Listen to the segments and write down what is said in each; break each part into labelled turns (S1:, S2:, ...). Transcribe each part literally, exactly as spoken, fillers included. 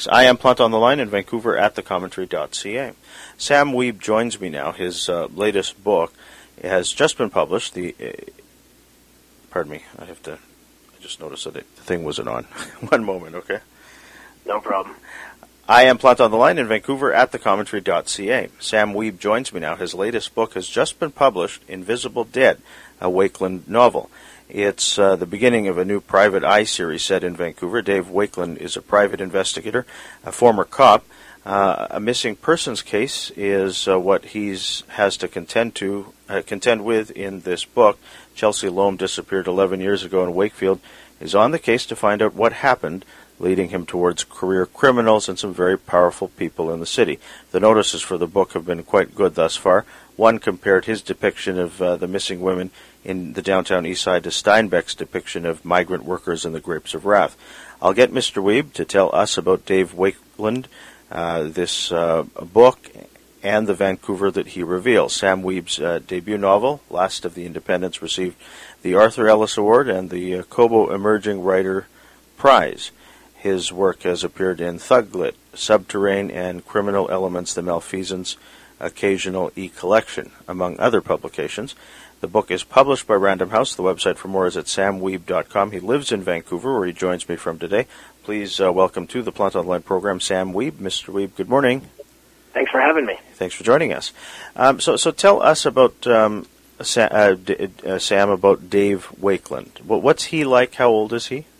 S1: I am Plant on the Line in Vancouver at the commentary dot c a. Sam Wiebe joins me now. His uh, latest book has just been published. The uh, Pardon me, I have to, I just noticed that it, the thing wasn't on. One moment, okay?
S2: No problem.
S1: I am Plant on the Line in Vancouver at the commentary dot c a. Sam Wiebe joins me now. His latest book has just been published, Invisible Dead, a Wakeland novel. It's uh, the beginning of a new Private Eye series set in Vancouver. Dave Wakeland is a private investigator, a former cop. Uh, a missing persons case is uh, what he's has to contend to uh, contend with in this book. Chelsea Loam disappeared eleven years ago in Wakefield. Is on the case to find out what happened, leading him towards career criminals and some very powerful people in the city. The notices for the book have been quite good thus far. One compared his depiction of uh, the missing women in the downtown east side to Steinbeck's depiction of migrant workers in The Grapes of Wrath. I'll get Mister Wiebe to tell us about Dave Wakeland, uh, this uh, book, and the Vancouver that he reveals. Sam Wiebe's uh, debut novel, Last of the Independents, received the Arthur Ellis Award and the uh, Kobo Emerging Writer Prize. His work has appeared in Thuglit, Subterrane, and Criminal Elements, The Malfeasance Occasional E-Collection, among other publications. The book is published by Random House. The website for more is at sam wiebe dot com. He lives in Vancouver, where he joins me from today. Please uh, welcome to the Plant on the Line program, Sam Wiebe. Mister Wiebe, good morning.
S2: Thanks for having me.
S1: Thanks for joining us. Um, so, so tell us about um, Sa- uh, D- uh, Sam, about Dave Wakeland. What's he like? How old is he?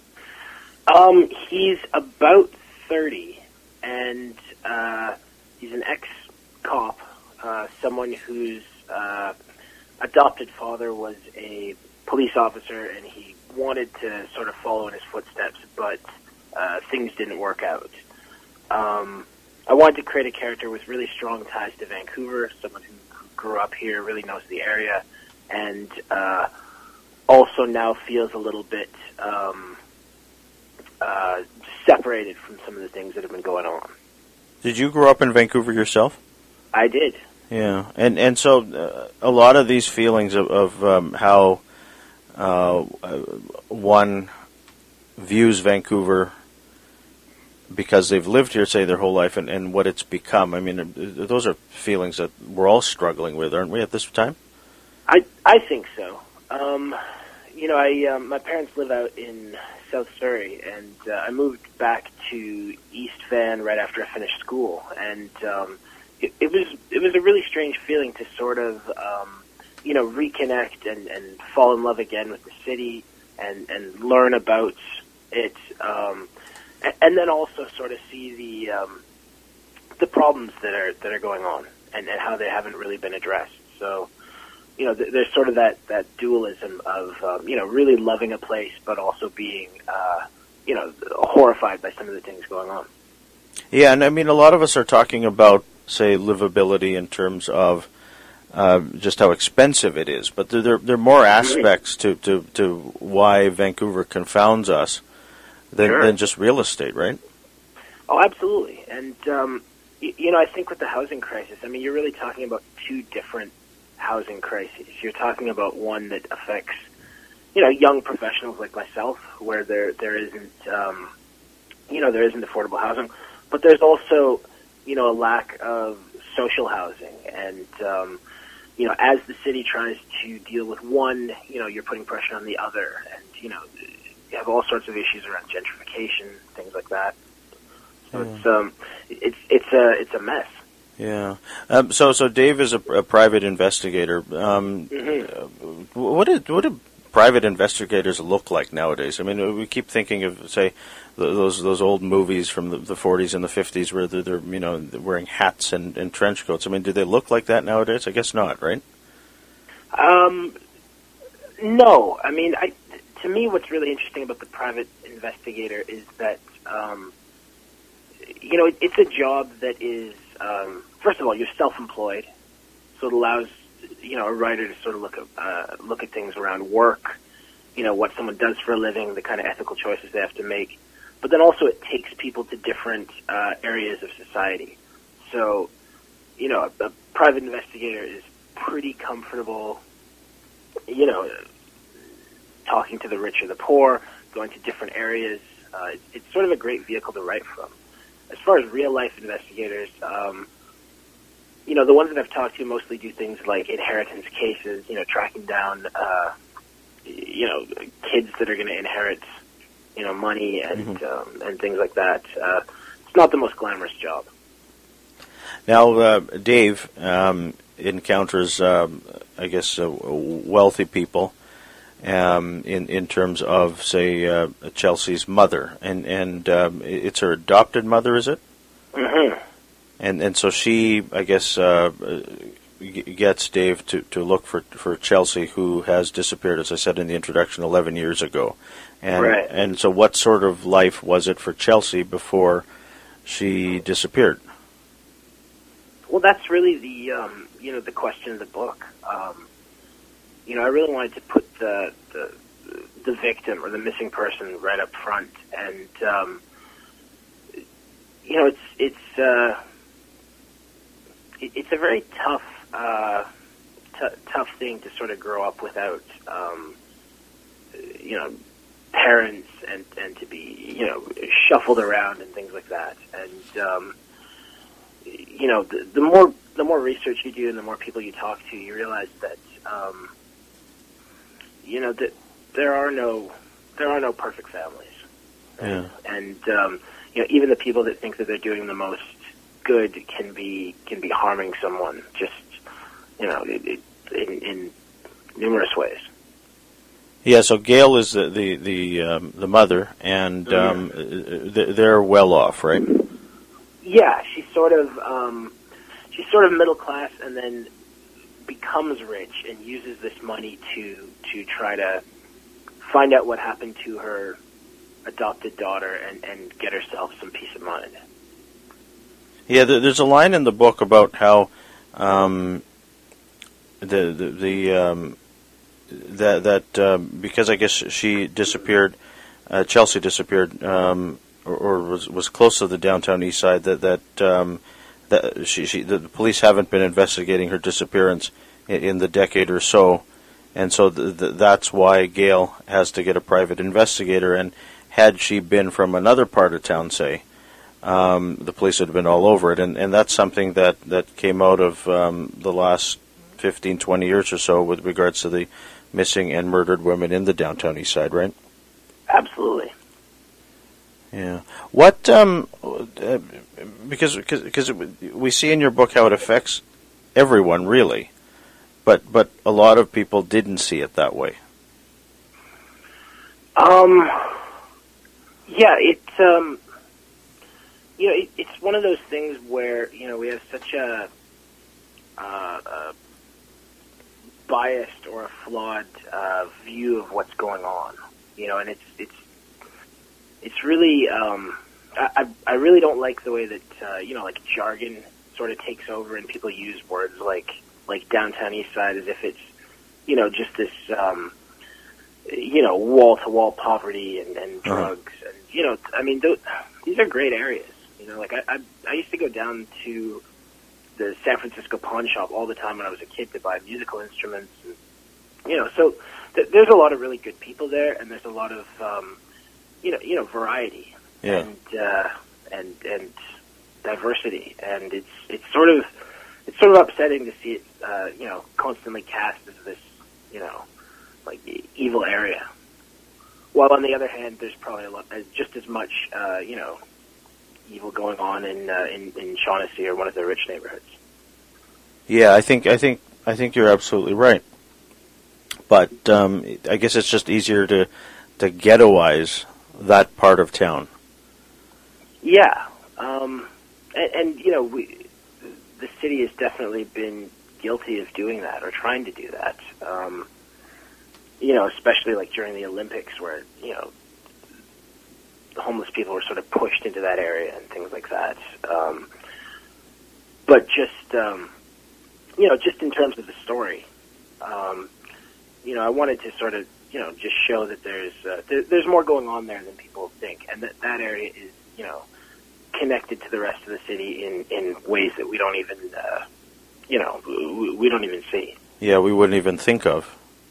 S2: Um, he's about thirty, and uh, he's an ex-cop, uh, someone whose uh, adopted father was a police officer, and he wanted to sort of follow in his footsteps, but uh, things didn't work out. Um, I wanted to create a character with really strong ties to Vancouver, someone who grew up here, really knows the area, and uh, also now feels a little bit um, uh, separated from some of the things that have been going on.
S1: Did you grow up in Vancouver yourself?
S2: I did.
S1: Yeah, and and so uh, a lot of these feelings of, of um, how uh, one views Vancouver because they've lived here, say, their whole life, and, and what it's become. I mean, those are feelings that we're all struggling with, aren't we, at this time?
S2: I I think so. Um, you know, I um, my parents live out in South Surrey, and uh, I moved back to East Van right after I finished school, and um, it, it was it was a really strange feeling to sort of um, you know reconnect and, and fall in love again with the city and, and learn about it. Um, And then also sort of see the um, the problems that are that are going on and, and how they haven't really been addressed. So, you know, th- there's sort of that, that dualism of um, you know really loving a place, but also being uh, you know horrified by some of the things going on.
S1: Yeah, and I mean, a lot of us are talking about, say, livability in terms of uh, just how expensive it is, but there there are more aspects to, to, to why Vancouver confounds us Than,
S2: sure.
S1: than just real estate, right?
S2: Oh, absolutely. And, um, y- you know, I think with the housing crisis, I mean, you're really talking about two different housing crises. You're talking about one that affects, you know, young professionals like myself, where there there isn't, um, you know, there isn't affordable housing. But there's also, you know, a lack of social housing. And, um, you know, as the city tries to deal with one, you know, you're putting pressure on the other. And, you know, you have all sorts of issues around gentrification, things like that. So yeah. it's um, it's it's a it's a mess.
S1: Yeah. Um, so so Dave is a, a private investigator. Um,
S2: mm-hmm.
S1: What do what do private investigators look like nowadays? I mean, we keep thinking of, say, those those old movies from the, the forties and the fifties where they're, they're you know wearing hats and, and trench coats. I mean, do they look like that nowadays? I guess not, right?
S2: Um, no. I mean, I. To me, what's really interesting about the private investigator is that, um, you know, it, it's a job that is, um, first of all, you're self-employed, so it allows, you know, a writer to sort of look at uh, look at things around work, you know, what someone does for a living, the kind of ethical choices they have to make. But then also it takes people to different uh, areas of society. So, you know, a, a private investigator is pretty comfortable, you know, talking to the rich or the poor, going to different areas. Uh, it's, it's sort of a great vehicle to write from. as far as real life investigators, um, you know, the ones that I've talked to mostly do things like inheritance cases, you know, tracking down, uh, you know, kids that are going to inherit, you know, money and mm-hmm. um, and things like that. Uh, it's not the most glamorous job.
S1: Now, uh, Dave um, encounters, um, I guess, uh, wealthy people um, in in terms of, say, uh, Chelsea's mother, and and um, it's her adopted mother, is it?
S2: Mm-hmm.
S1: And and so she, I guess, uh, gets Dave to, to look for, for Chelsea, who has disappeared, as I said in the introduction, eleven years ago. And
S2: right.
S1: and so what sort of life was it for Chelsea before she disappeared?
S2: Well, that's really the um, you know the question of the book. Um, you know, I really wanted to put the, the the victim or the missing person right up front, and um, you know, it's it's. Uh, It's a very tough, uh, t- tough thing to sort of grow up without, um, you know, parents and, and to be, you know, shuffled around and things like that. And, um, you know, the, the more the more research you do and the more people you talk to, you realize that, um, you know, that there are no there are no perfect families.
S1: Yeah.
S2: And um, you know, even the people that think that they're doing the most good can be can be harming someone, just you know, it, it, in, in numerous ways.
S1: Yeah. So Gail is the the the, um, the mother, and um, mm-hmm. they're well off, right?
S2: Yeah, she's sort of um, she's sort of middle class, and then becomes rich and uses this money to to try to find out what happened to her adopted daughter and, and get herself some peace of mind.
S1: Yeah, there's a line in the book about how um, the the, the um, that that um, because I guess she disappeared, uh, Chelsea disappeared, um, or, or was was close to the downtown east side. That that um, that she, she the police haven't been investigating her disappearance in, in the decade or so, and so the, the, that's why Gail has to get a private investigator. And had she been from another part of town, say, Um, the police had been all over it, and, and that's something that, that came out of um, the last fifteen, twenty years or so with regards to the missing and murdered women in the downtown east side, right?
S2: Absolutely.
S1: Yeah. What, um, uh, because, because, because we see in your book how it affects everyone, really, but, but a lot of people didn't see it that way.
S2: Um, yeah, it's, um, You know, it, it's one of those things where, you know, we have such a, uh, a biased or a flawed uh, view of what's going on, you know, and it's it's it's really, um, I, I really don't like the way that, uh, you know, like jargon sort of takes over and people use words like, like downtown east side as if it's, you know, just this, um, you know, wall-to-wall poverty and, and drugs. Uh-huh. And, you know, I mean, th- these are great areas. You know, like I, I, I used to go down to the San Francisco pawn shop all the time when I was a kid to buy musical instruments. And, you know, so th- there's a lot of really good people there, and there's a lot of, um, you know, you know, variety
S1: yeah.
S2: and uh, and and diversity, and it's it's sort of it's sort of upsetting to see it, uh, you know, constantly cast as this, you know, like evil area. While on the other hand, there's probably a lot, just as much, uh, you know, evil going on in, uh, in in Shaughnessy or one of the rich neighborhoods.
S1: Yeah, I think I think I think you're absolutely right. But um, I guess it's just easier to to ghettoize that part of town.
S2: Yeah, um, and, and you know, we, the city has definitely been guilty of doing that or trying to do that. Um, you know, especially like during the Olympics, where you know, the homeless people were sort of pushed into that area and things like that. Um, but just, um, you know, just in terms of the story, um, you know, I wanted to sort of, you know, just show that there's uh, there, there's more going on there than people think, and that that area is, you know, connected to the rest of the city in, in ways that we don't even, uh, you know, we, we don't even see.
S1: Yeah, we wouldn't even think of.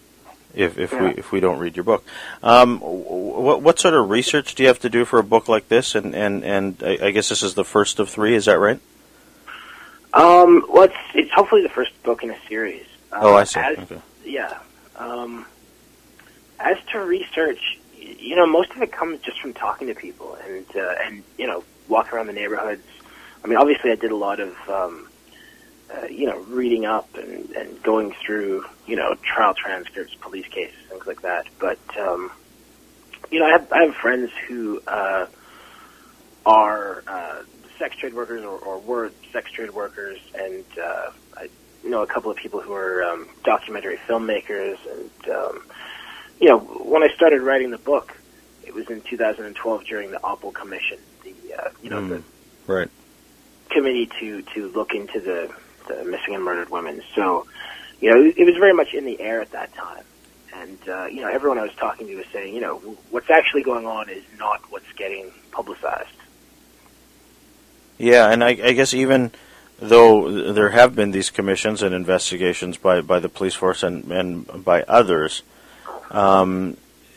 S1: if if
S2: Yeah.
S1: we if we don't read your book. Um, what what sort of research do you have to do for a book like this? And and and I, I guess this is the first of three. Is that right?
S2: Um, well, it's, it's hopefully the first book in a series. Uh,
S1: Oh, I see.
S2: As,
S1: Okay.
S2: Yeah. Um, as to research, y- you know, most of it comes just from talking to people and uh, and you know, walking around the neighborhoods. I mean, obviously, I did a lot of um, uh, you know, reading up and, and going through you know trial transcripts, police cases, things like that. But um, you know, I have I have friends who uh, are uh, sex trade workers or, or were sex trade workers, and uh, I know a couple of people who are um, documentary filmmakers. And um, you know, when I started writing the book, it was in two thousand twelve during the Opel Commission, the uh, you know
S1: Mm,
S2: the
S1: right.
S2: committee to to look into the, the missing and murdered women. So you know, it, it was very much in the air at that time. And, uh, you know, everyone I was talking to was saying, you know, what's actually going on is not what's getting publicized.
S1: Yeah, and I, I guess even though there have been these commissions and investigations by, by the police force and, and by others, um,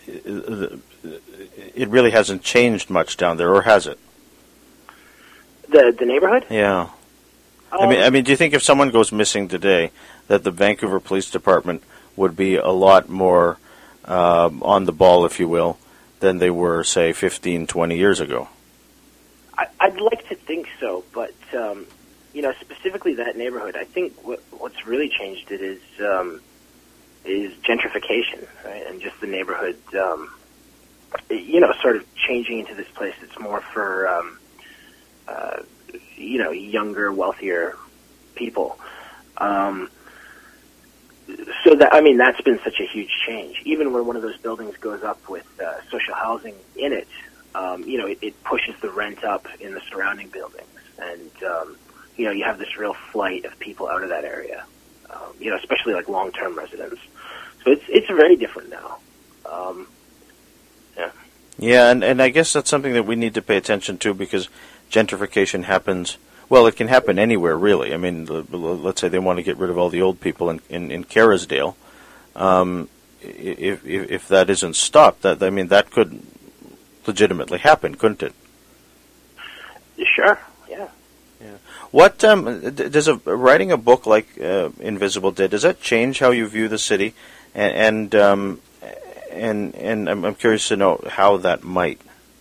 S1: it really hasn't changed much down there, or has it?
S2: The the neighborhood?
S1: Yeah.
S2: Um,
S1: I mean, I mean, do you think if someone goes missing today, that the Vancouver Police Department would be a lot more um, on the ball, if you will, than they were, say, fifteen, twenty years ago?
S2: I, I'd like to think so, but, um, you know, specifically that neighborhood, I think what, what's really changed it is um, is gentrification, right? And just the neighborhood, um, you know, sort of changing into this place that's more for, um, uh, you know, younger, wealthier people. Um, so that, I mean, that's been such a huge change. Even when one of those buildings goes up with uh, social housing in it, um, you know, it, it pushes the rent up in the surrounding buildings. And, um, you know, you have this real flight of people out of that area, um, you know, especially like long-term residents. So it's, it's very different now. Um, yeah.
S1: Yeah, and, and I guess that's something that we need to pay attention to, because gentrification happens, well, it can happen anywhere, really. I mean, let's say they want to get rid of all the old people in, in, in Kerrisdale. Um, if, if if that isn't stopped, that I mean, that could legitimately happen, couldn't it?
S2: Sure, yeah.
S1: Yeah. What, um, does a, writing a book like uh, Invisible Dead, does that change how you view the city? And, and, um, and, and I'm, I'm curious to know how that might.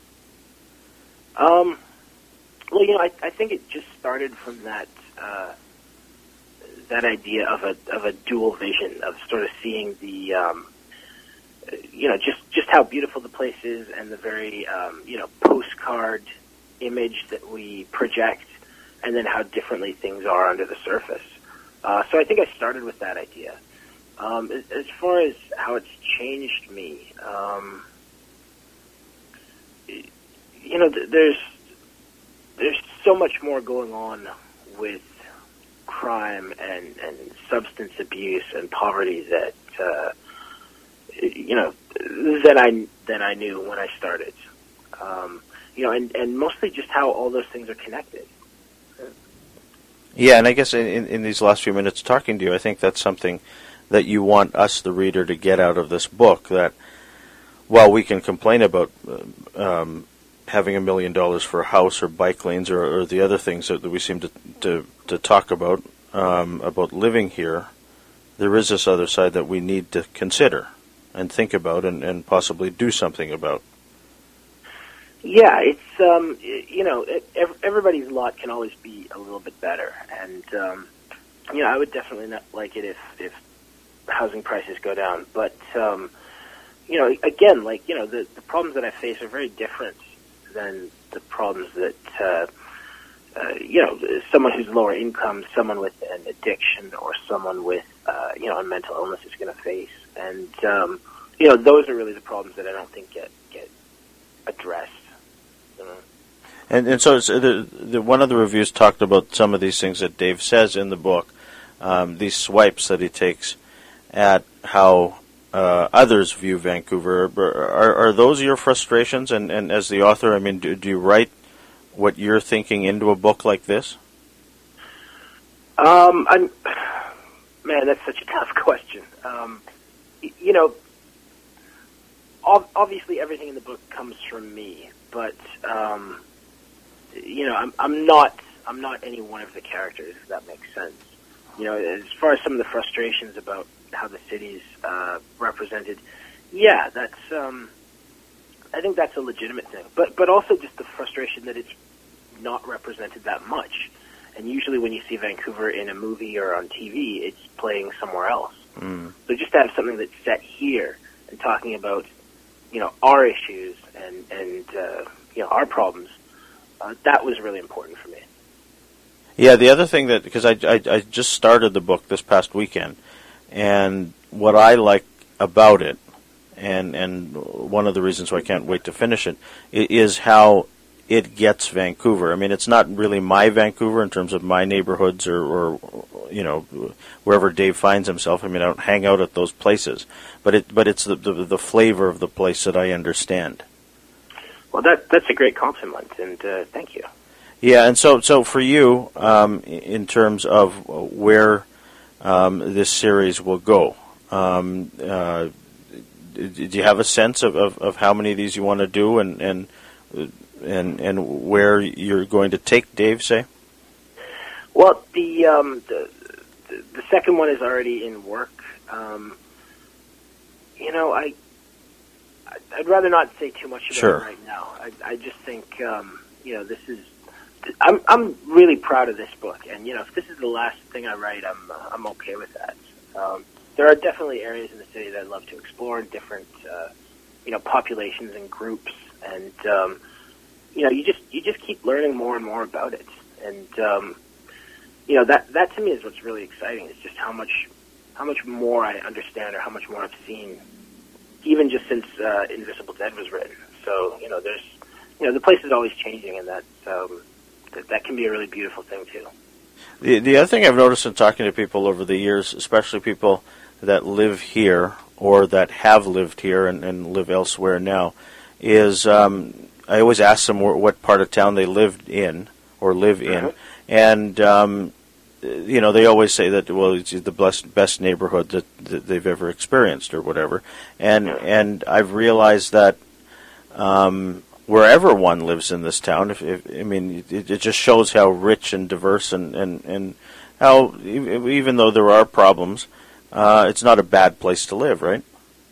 S2: Um, well, you know, I, I think it just started from that uh, that idea of a of a dual vision of sort of seeing the, um, you know, just just how beautiful the place is, and the very um, you know postcard image that we project, and then how differently things are under the surface. Uh, so I think I started with that idea. Um, as, as far as how it's changed me, um, you know, th- there's there's so much more going on with crime and, and substance abuse and poverty that uh, you know than I than I knew when I started. Um, you know, and, and mostly just how all those things are connected.
S1: Yeah, and I guess in, in, in these last few minutes talking to you, I think that's something that you want us, the reader, to get out of this book, that while we can complain about uh, um, having a million dollars for a house or bike lanes or, or the other things that, that we seem to, to, to talk about, um, about living here, there is this other side that we need to consider and think about and, and possibly do something about.
S2: Yeah, it's, um, you know, it, everybody's lot can always be a little bit better. And, um, you know, I would definitely not like it if, if housing prices go down. But, um, you know, again, like, you know, the, the problems that I face are very different than the problems that, uh, uh, you know, someone who's lower income, someone with an addiction, or someone with, uh, you know, a mental illness is going to face. And, um, you know, those are really the problems that I don't think get, get addressed. You know?
S1: And and so, so the, the, one of the reviews talked about some of these things that Dave says in the book, um, these swipes that he takes at how uh, others view Vancouver. Are, are those your frustrations? And, and as the author, I mean, do, do you write what you're thinking into a book like this?
S2: Um, I'm, man, that's such a tough question. Um, you know, ov- obviously everything in the book comes from me, but um, you know, I'm I'm not I'm not any one of the characters, if that makes sense. You know, as far as some of the frustrations about how the city's uh, represented, yeah, that's um, I think that's a legitimate thing. But but also just the frustration that it's not represented that much. And usually when you see Vancouver in a movie or on T V, it's playing somewhere else.
S1: Mm.
S2: So just to have something that's set here and talking about, you know, our issues and, and uh, you know, our problems, uh, that was really important for me.
S1: Yeah, the other thing that, because I, I, I just started the book this past weekend, and what I like about it, and, and one of the reasons why I can't wait to finish it, is how it gets Vancouver. I mean, it's not really my Vancouver in terms of my neighborhoods or, or, you know, wherever Dave finds himself. I mean, I don't hang out at those places, but it but it's the the, the flavor of the place that I understand.
S2: Well, that that's a great compliment, and uh, thank you.
S1: Yeah, and so so for you, um, in terms of where um, this series will go, um, uh, do you have a sense of, of, of how many of these you want to do, and and and and where you're going to take Dave, say?
S2: Well, the um, the, the the second one is already in work. Um, you know, I I'd rather not say too much about
S1: sure.
S2: it right now. I I just think um, you know, this is I'm I'm really proud of this book, and you know, if this is the last thing I write, I'm uh, I'm okay with that. Um, there are definitely areas in the city that I'd love to explore, different uh, you know, populations and groups, and um, you know, you just you just keep learning more and more about it, and um, you know, that that to me is what's really exciting. Is just how much how much more I understand, or how much more I've seen, even just since uh, Invisible Dead was written. So you know, there's you know, the place is always changing, and that um, that, that can be a really beautiful thing too.
S1: The the other thing I've noticed in talking to people over the years, especially people that live here or that have lived here and, and live elsewhere now, is um, I always ask them what part of town they lived in or live in, mm-hmm. and um, you know, they always say that, well, it's the best, best neighborhood that, that they've ever experienced or whatever, and mm-hmm. and I've realized that um, wherever one lives in this town, if, if I mean, it, it just shows how rich and diverse and, and, and how even though there are problems, uh, it's not a bad place to live, right?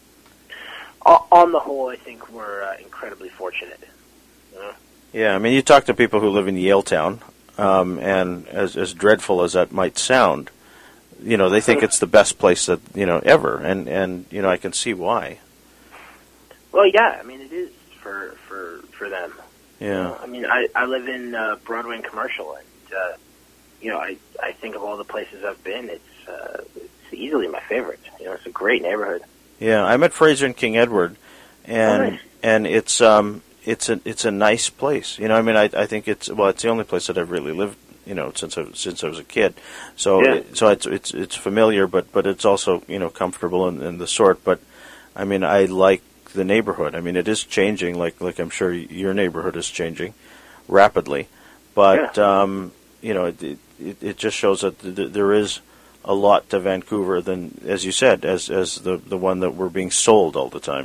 S2: On the whole, I think we're uh, incredibly fortunate. Uh,
S1: yeah, I mean, you talk to people who live in Yaletown, um, and as, as dreadful as that might sound, you know, they think it's the best place that, you know, ever, and, and you know, I can see why.
S2: Well, yeah, I mean, it is for for, for them.
S1: Yeah.
S2: Uh, I mean, I, I live in uh, Broadway and Commercial, and, uh, you know, I, I think of all the places I've been, it's, uh, it's easily my favorite. You know, it's a great neighborhood.
S1: Yeah, I'm at Fraser and King Edward, and oh, nice. and it's um it's a it's a nice place. You know, I mean, I I think it's well, it's the only place that I've really lived, you know, since I since I was a kid. So
S2: yeah.
S1: it, so it's it's it's familiar, but but it's also, you know, comfortable and, and the sort. But I mean, I like the neighborhood. I mean, it is changing, like like I'm sure your neighborhood is changing rapidly. But
S2: yeah.
S1: um, you know, it, it it just shows that th- there is a lot to Vancouver than, as you said, as as the the one that we're being sold all the time.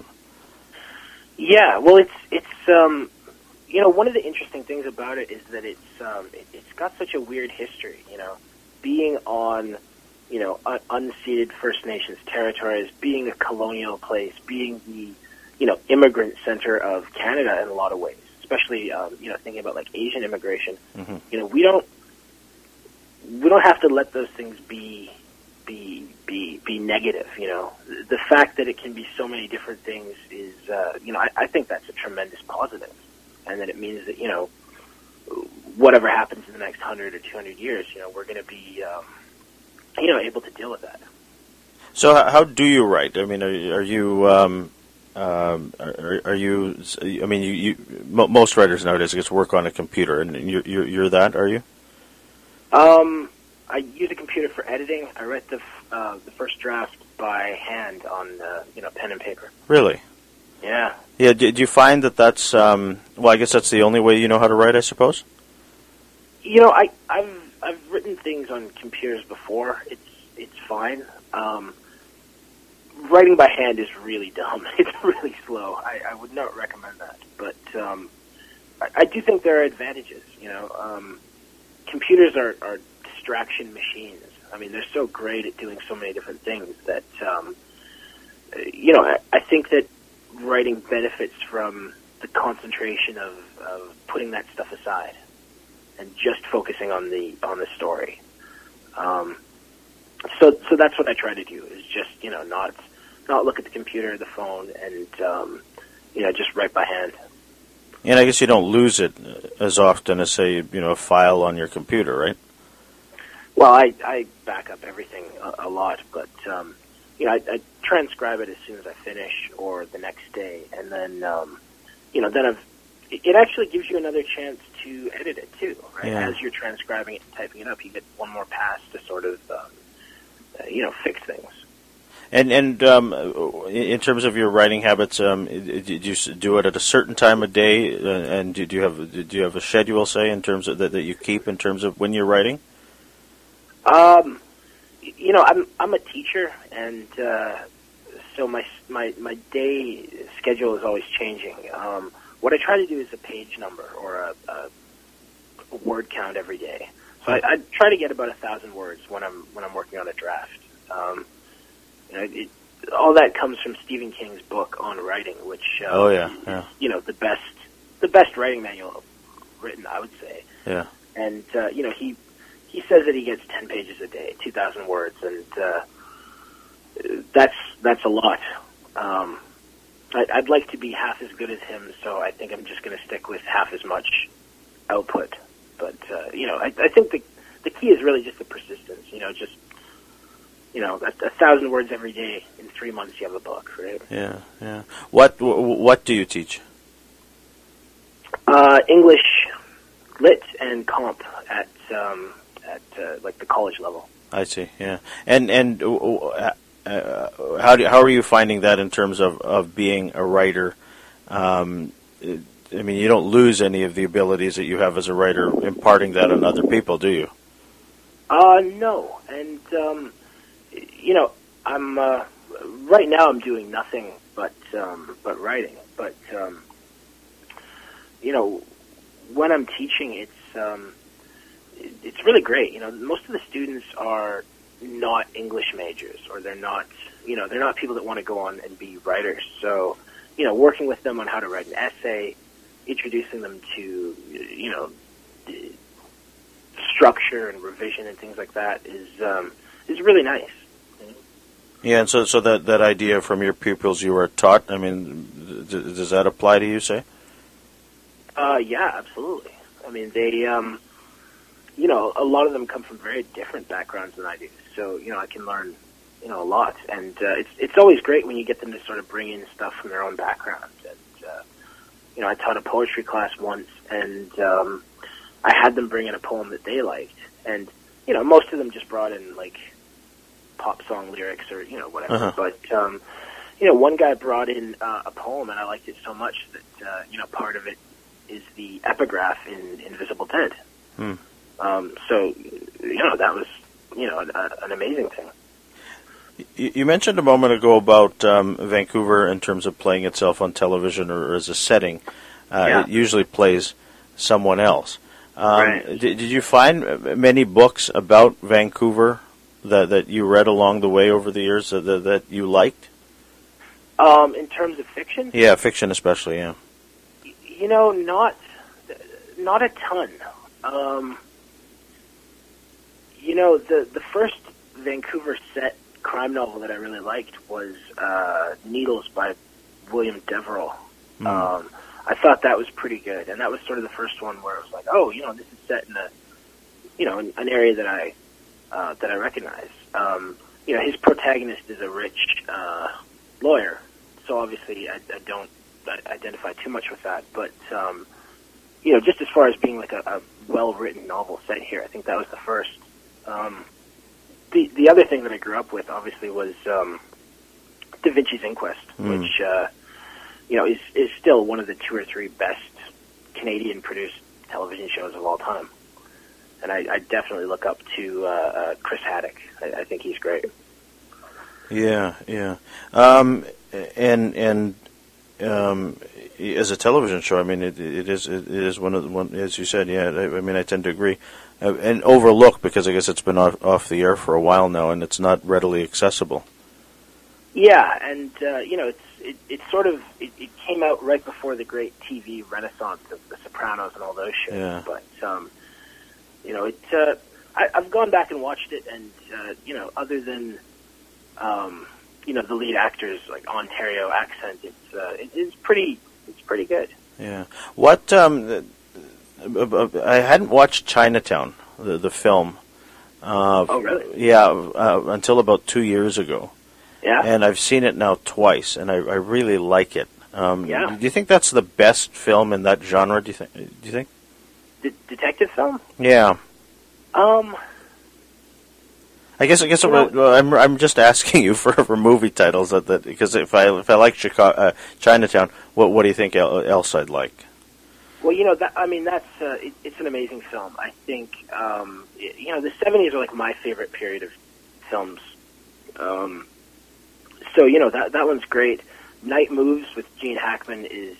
S2: Yeah, well, it's it's um, you know, one of the interesting things about it is that it's um, it, it's got such a weird history. You know, being on, you know, un- unceded First Nations territories, being a colonial place, being the, you know, immigrant center of Canada in a lot of ways, especially um, you know, thinking about like Asian immigration.
S1: Mm-hmm.
S2: You know, we don't. We don't have to let those things be be be be negative. You know, the fact that it can be so many different things is, uh, you know, I, I think that's a tremendous positive, and that it means that, you know, whatever happens in the next hundred or two hundred years, you know, we're going to be, um, you know, able to deal with that.
S1: So, how, how do you write? I mean, are, are you um, um, are, are you? I mean, you, you most writers nowadays, I guess, work on a computer, and you're you're, you're that, are you?
S2: Um, I use a computer for editing. I write the uh, the first draft by hand on uh, you know, pen and paper.
S1: Really?
S2: Yeah.
S1: Yeah. Do, do you find that that's um, well? I guess that's the only way you know how to write, I suppose.
S2: You know, I I've I've written things on computers before. It's it's fine. Um, writing by hand is really dumb. It's really slow. I, I would not recommend that. But um, I, I do think there are advantages. You know, um, computers are, are distraction machines. I mean, they're so great at doing so many different things that, um, you know, I, I think that writing benefits from the concentration of, of putting that stuff aside and just focusing on the on the story. Um, so so that's what I try to do, is just, you know, not not look at the computer or the phone and, um, you know, just write by hand.
S1: And I guess you don't lose it as often as, say, you know, a file on your computer, right?
S2: Well, I, I back up everything a, a lot, but, um, you know, I, I transcribe it as soon as I finish or the next day, and then, um, you know, then I've, it actually gives you another chance to edit it too, right?
S1: Yeah.
S2: As you're transcribing it and typing it up, you get one more pass to sort of, um, uh, you know, fix things.
S1: And and um, in terms of your writing habits, um, did you do it at a certain time of day, uh, and do you have do you have a schedule, say, in terms of that, that you keep in terms of when you're writing?
S2: Um, you know, I'm I'm a teacher, and uh, so my my my day schedule is always changing. Um, what I try to do is a page number or a, a, a word count every day. So I, I try to get about a thousand words when I'm when I'm working on a draft. Um, you know, it, all that comes from Stephen King's book on writing, which uh,
S1: oh yeah, yeah,
S2: you know, the best the best writing manual written, I would say.
S1: Yeah,
S2: and uh, you know, he he says that he gets ten pages a day, two thousand words, and uh, that's that's a lot. Um, I, I'd like to be half as good as him, so I think I'm just going to stick with half as much output. But uh, you know, I, I think the the key is really just the persistence. You know, just you know, a, a thousand words every day. In three months, you have a book, right?
S1: Yeah, yeah. What what do you teach?
S2: Uh, English, Lit, and Comp at um, at uh, like the college level.
S1: I see. Yeah, and and uh, uh, how do how are you finding that in terms of, of being a writer? Um, I mean, you don't lose any of the abilities that you have as a writer imparting that on other people, do you?
S2: Uh, no, and um, you know, I'm uh, right now. I'm doing nothing but um, but writing. But um, you know, when I'm teaching, it's um, it, it's really great. You know, most of the students are not English majors, or they're not, you know, they're not people that want to go on and be writers. So, you know, working with them on how to write an essay, introducing them to, you know, structure and revision and things like that is um, is really nice.
S1: Yeah, and so so that, that idea from your pupils you were taught, I mean, d- does that apply to you, say?
S2: Uh, yeah, absolutely. I mean, they, um, you know, a lot of them come from very different backgrounds than I do. So, you know, I can learn, you know, a lot. And uh, it's it's always great when you get them to sort of bring in stuff from their own background. And, uh, you know, I taught a poetry class once, and um, I had them bring in a poem that they liked. And, you know, most of them just brought in, like, pop song lyrics or, you know, whatever.
S1: Uh-huh.
S2: But, um, you know, one guy brought in uh, a poem, and I liked it so much that, uh, you know, part of it is the epigraph in Invisible Dead.
S1: Hmm.
S2: Um, so, you know, that was, you know, an, an amazing thing.
S1: You, you mentioned a moment ago about um, Vancouver in terms of playing itself on television or, or as a setting. Uh,
S2: Yeah.
S1: It usually plays someone else. Um,
S2: Right.
S1: did, did you find many books about Vancouver that, that you read along the way over the years that, that, that you liked?
S2: Um, in terms of fiction?
S1: Yeah, fiction especially, yeah.
S2: You know, not not a ton. Um, you know, the the first Vancouver set crime novel that I really liked was uh, Needles by William Deverell.
S1: Mm.
S2: Um, I thought that was pretty good, and that was sort of the first one where it was like, oh, you know, this is set in a, you know, an, an area that I uh, that I recognize. Um, you know, his protagonist is a rich uh, lawyer, so obviously I, I don't identify too much with that, but um, you know, just as far as being like a, a well-written novel set here, I think that was the first. Um, the the other thing that I grew up with, obviously, was um, Da Vinci's Inquest,
S1: Mm.
S2: which uh, you know is is still one of the two or three best Canadian-produced television shows of all time, and I, I definitely look up to uh, uh, Chris Haddock. I, I think he's great.
S1: Yeah, yeah. Um, and and um, as a television show, I mean, it, it is it is one of the one as you said. Yeah, I, I mean, I tend to agree. Uh, and overlooked because I guess it's been off, off the air for a while now, and it's not readily accessible.
S2: Yeah, and uh, you know, it's it, it sort of it, it came out right before the great T V renaissance of The Sopranos and all those shows.
S1: Yeah.
S2: But um, you know, it uh, I, I've gone back and watched it, and uh, you know, other than um, you know the lead actor's like Ontario accent, it's uh, it is pretty it's pretty good.
S1: Yeah. What um. I hadn't watched Chinatown, the, the film. Uh,
S2: oh, really?
S1: Yeah, uh, until about two years ago.
S2: Yeah.
S1: And I've seen it now twice, and I, I really like it. Um,
S2: yeah.
S1: Do you think that's the best film in that genre? Do you think? Do you think?
S2: De- detective film?
S1: Yeah.
S2: Um.
S1: I guess I guess it,
S2: know,
S1: well, I'm I'm just asking you for, for movie titles that, that because if I if I like Chicago, uh, Chinatown, what what do you think else I'd like?
S2: Well, you know, that, I mean, that's uh, it, it's an amazing film. I think, um, it, you know, the seventies are like my favorite period of films. Um, so, you know, that that one's great. Night Moves with Gene Hackman is,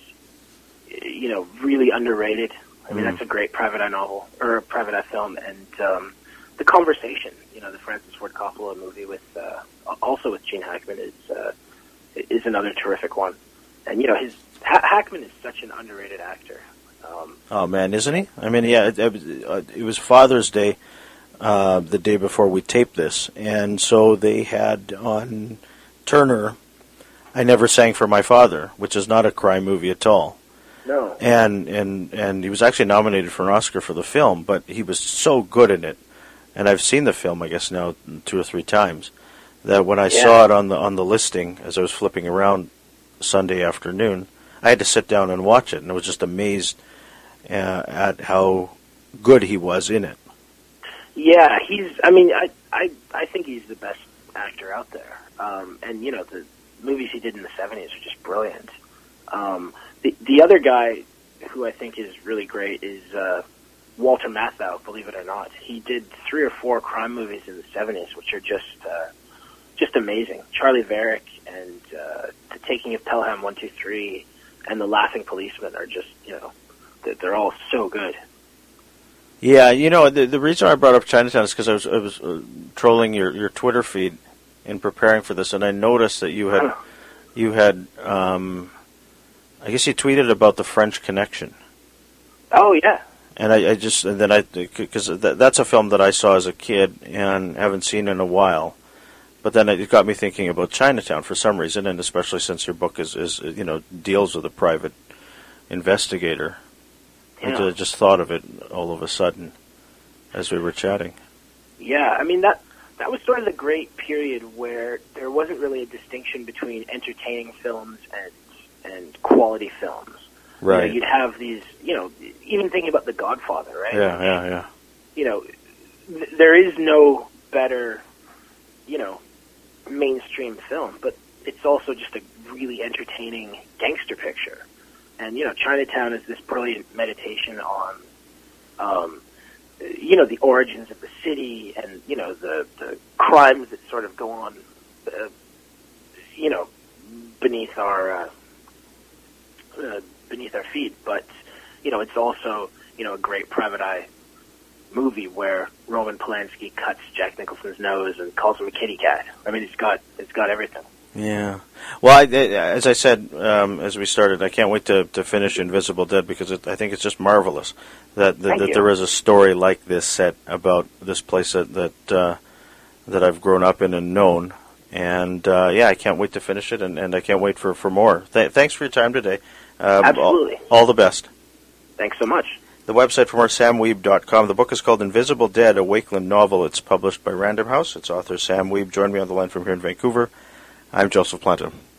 S2: you know, really underrated. I mean, mm. that's a great private eye novel, or a private eye film. And um, The Conversation, you know, the Francis Ford Coppola movie with, uh, also with Gene Hackman is, uh, is another terrific one. And, you know, his ha- Hackman is such an underrated actor. Um,
S1: oh man, isn't he? I mean, yeah, it, it was Father's Day uh, the day before we taped this, and so they had on Turner "I Never Sang for My Father," which is not a crime movie at all.
S2: No.
S1: And and and he was actually nominated for an Oscar for the film, but he was so good in it. And I've seen the film, I guess now two or three times. That when I yeah. saw it on the on the listing as I was flipping around Sunday afternoon, I had to sit down and watch it, and I was just amazed Uh, at how good he was in it.
S2: Yeah, he's. I mean, I, I, I think he's the best actor out there. Um, and you know, the movies he did in the seventies are just brilliant. Um, the the other guy who I think is really great is uh, Walter Matthau. Believe it or not, he did three or four crime movies in the seventies, which are just uh, just amazing. Charlie Varick and uh, The Taking of Pelham one two three and The Laughing Policeman are just, you know. They're all so good.
S1: Yeah, you know, the the reason I brought up Chinatown is because I was I was uh, trolling your, your Twitter feed in preparing for this, and I noticed that you had you had um, I guess you tweeted about the French Connection.
S2: Oh yeah.
S1: And I, I just and then I because that, that's a film that I saw as a kid and haven't seen in a while, but then it got me thinking about Chinatown for some reason, and especially since your book is, is you know deals with a private investigator.
S2: Yeah.
S1: I just thought of it all of a sudden as we were chatting.
S2: Yeah, I mean, that that was sort of the great period where there wasn't really a distinction between entertaining films and and quality films.
S1: Right.
S2: You know, you'd have these, you know, even thinking about The Godfather, right?
S1: Yeah, yeah, yeah.
S2: You know, th- there is no better, you know, mainstream film, but it's also just a really entertaining gangster picture. And, you know, Chinatown is this brilliant meditation on, um, you know, the origins of the city and, you know, the, the crimes that sort of go on, uh, you know, beneath our, uh, uh, beneath our feet. But, you know, it's also, you know, a great private eye movie where Roman Polanski cuts Jack Nicholson's nose and calls him a kitty cat. I mean, it's got, it's got everything.
S1: Yeah. Well, I, as I said um, as we started, I can't wait to, to finish Invisible Dead because it, I think it's just marvelous that that, that there is a story like this set about this place that that, uh, that I've grown up in and known. And, uh, yeah, I can't wait to finish it, and, and I can't wait for, for more. Th- thanks for your time today. Um,
S2: Absolutely.
S1: All, all the best.
S2: Thanks so much.
S1: The website for more, sam weeb dot com. The book is called Invisible Dead, a Wakeland novel. It's published by Random House. Its author, Sam Weeb. Join me on the line from here in Vancouver. I'm Joseph Planta.